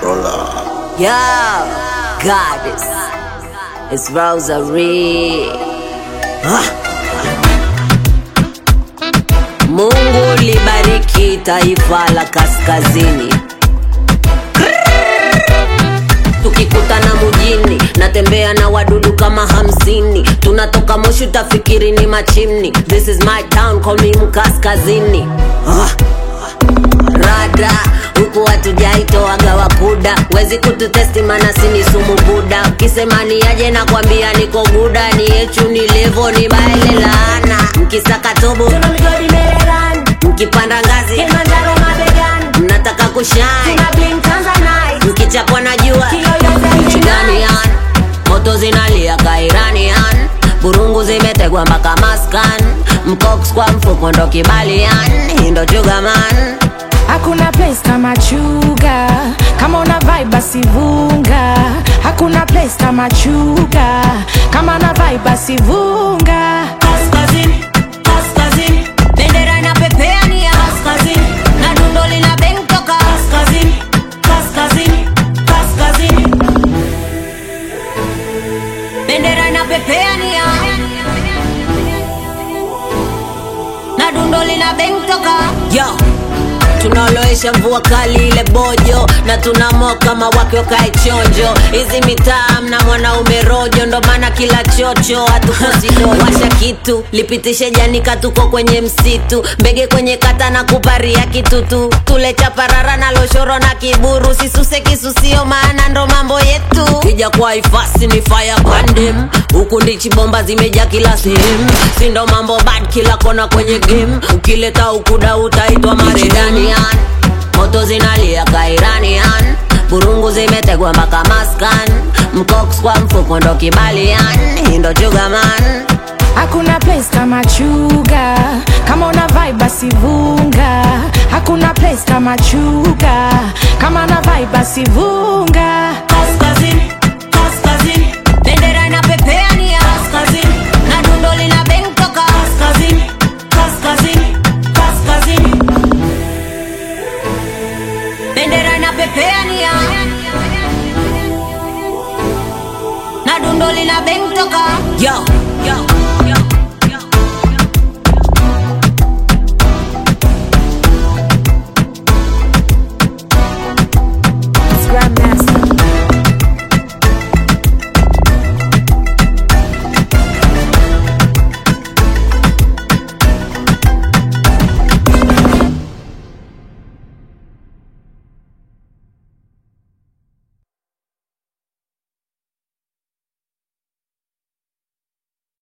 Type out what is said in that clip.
controller. Yo, goddess, it's Rosary. Mungu libariki taifa la kaskazini. Tukikutana mjini, natembea na wadudu kama 50. Tunatoka Moshi utafikiri ni machimni. This is my town, call me mkaskazini. Rada, huku hatujaitoaga wakuda. Wezi kututesti mana sini sumu buda. Ukisema ni aje na kwambia niko guda. Ni echu ni levo ni baile laana. Mkisaka tobo mkipanda ngazi mnataka kushine. Mkichapwa na jua Chidanian, moto zinalia kairanian. Burungu zimetegwa mpaka maskan. Mkoks kwa mfuko ndo kibalian. Hindo chugaman. Hakuna place kama chuga. Kama una vibe basi vunga. Hakuna place kama chuga. Kama una vibe basi vunga. Kaskazini, kaskazini, bendera inapepea ni ya kaskazini. Na dundo lina bang toka kaskazini, kaskazini, kaskazini. Bendera inapepea ni ya, na dundo lina bang toka. Yo, tunaloesha mvua kali ile bojo. Na tunamoa kama wake wakae chonjo. Hizi mitaa mna mwanaume rojo. Ndo maana kila chocho hatukosi dojo. Washa kitu, lipitishe janika tuko kwenye msitu. Mbege kwenye kata na kuparia kitutu. Tule chaparara na loshoro na kiburu. Sisuse kisusio maana ndo mambo yetu. Kija kwa ifasi ni fire pandem. Huku ndichi bomba zimeja kila sehemu. Sindo mambo bad kila kona kwenye game. Ukileta ukuda utaitwa maredani. Moto zinalia kairanian. Burungu zimetegwa mpaka maskan. Mkoks kwa mfuko ndo kibalian. Hindo chugaman. Hakuna place kama chuga. Kama una vibe basi vunga. Hakuna place kama chuga. Kama una vibe basi vunga. Kaskazini, kaskazini, bendera inapepea ni ya kaskazini. Na dundo lina bang toka kaskazini, kaskazini, kaskazini. Bendera inapepea ni ya, na dundo lina bang toka. Yo, yo.